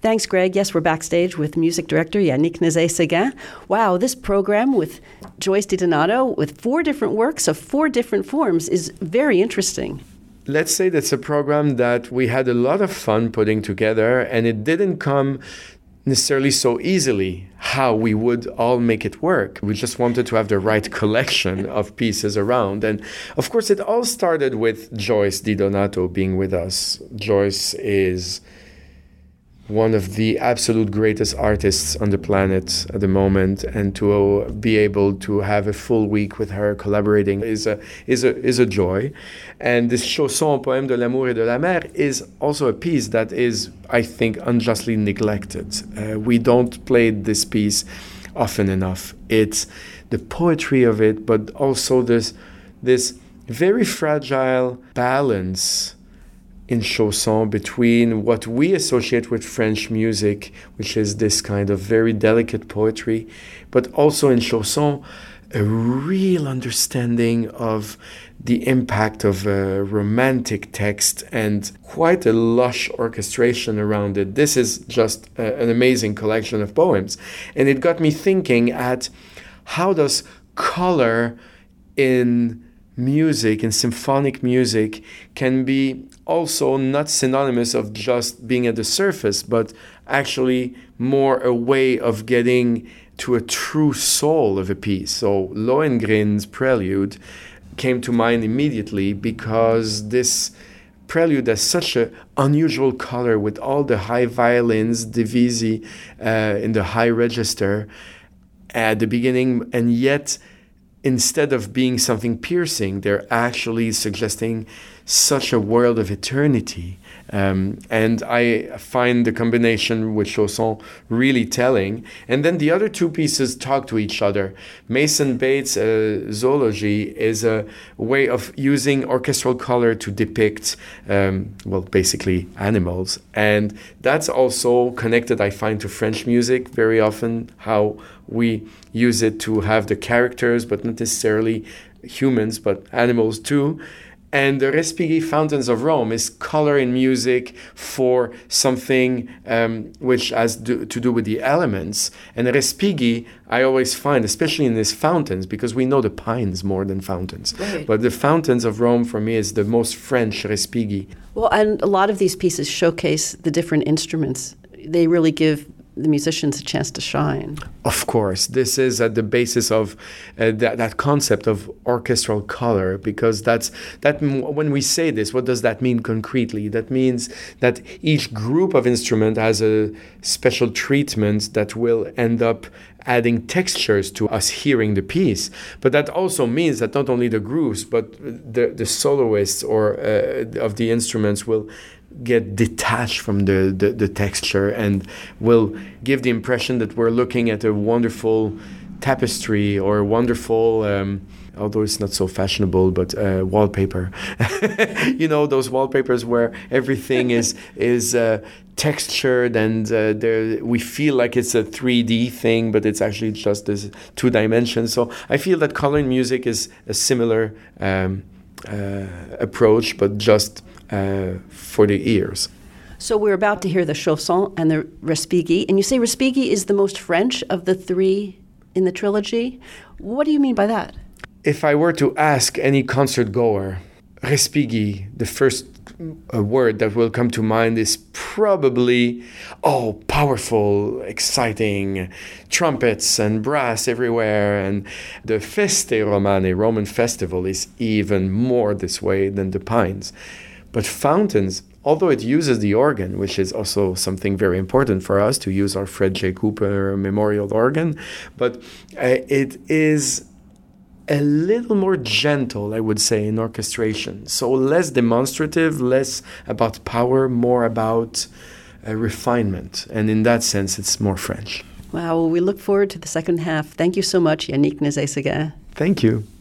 Thanks, Greg. Yes, we're backstage with music director Yannick Nézet-Séguin. Wow, this program with Joyce DiDonato with 4 different works of 4 different forms is very interesting. Let's say that's a program that we had a lot of fun putting together, and it didn't come necessarily so easily how we would all make it work. We just wanted to have the right collection of pieces around. And of course, it all started with Joyce DiDonato being with us. Joyce is one of the absolute greatest artists on the planet at the moment, and to be able to have a full week with her collaborating is a joy. And this chanson, Poème de l'amour et de la mer, is also a piece that is, I think, unjustly neglected. We don't play this piece often enough. It's the poetry of it, but also this very fragile balance in chanson between what we associate with French music, which is this kind of very delicate poetry, but also in chanson, a real understanding of the impact of a romantic text and quite a lush orchestration around it. This is just an amazing collection of poems. And it got me thinking at how does color in music, in symphonic music, can be also not synonymous of just being at the surface, but actually more a way of getting to a true soul of a piece. So Lohengrin's Prelude came to mind immediately because this prelude has such an unusual color with all the high violins, divisi in the high register at the beginning, and yet instead of being something piercing, they're actually suggesting such a world of eternity. And I find the combination with chanson really telling. And then the other 2 pieces talk to each other. Mason Bates' Zoology is a way of using orchestral color to depict, basically animals. And that's also connected, I find, to French music very often, how we use it to have the characters, but not necessarily humans, but animals too. And the Respighi Fountains of Rome is color in music for something which has to do with the elements. And Respighi, I always find, especially in these fountains, because we know the pines more than fountains. Right. But the Fountains of Rome, for me, is the most French Respighi. Well, and a lot of these pieces showcase the different instruments. They really give the musicians a chance to shine. Of course, this is at the basis of that concept of orchestral color, because that when we say this, what does that mean concretely? That means that each group of instrument has a special treatment that will end up adding textures to us hearing the piece. But that also means that not only the groups, but the soloists or of the instruments will get detached from the texture and will give the impression that we're looking at a wonderful tapestry or a wonderful, although it's not so fashionable, but wallpaper. You know, those wallpapers where everything is textured and we feel like it's a 3D thing, but it's actually just this 2 dimensions. So I feel that color in music is a similar approach, but just for the ears. So we're about to hear the chanson and the Respighi, and you say Respighi is the most French of the 3 in the trilogy. What do you mean by that? If I were to ask any concert goer, Respighi, the first word that will come to mind is probably, powerful, exciting, trumpets and brass everywhere. And the Feste Romane, Roman festival, is even more this way than the Pines. But Fountains, although it uses the organ, which is also something very important for us to use our Fred J. Cooper memorial organ, but it is a little more gentle, I would say, in orchestration. So less demonstrative, less about power, more about refinement. And in that sense, it's more French. Wow, well, we look forward to the second half. Thank you so much, Yannick Nézet-Séguin. Thank you.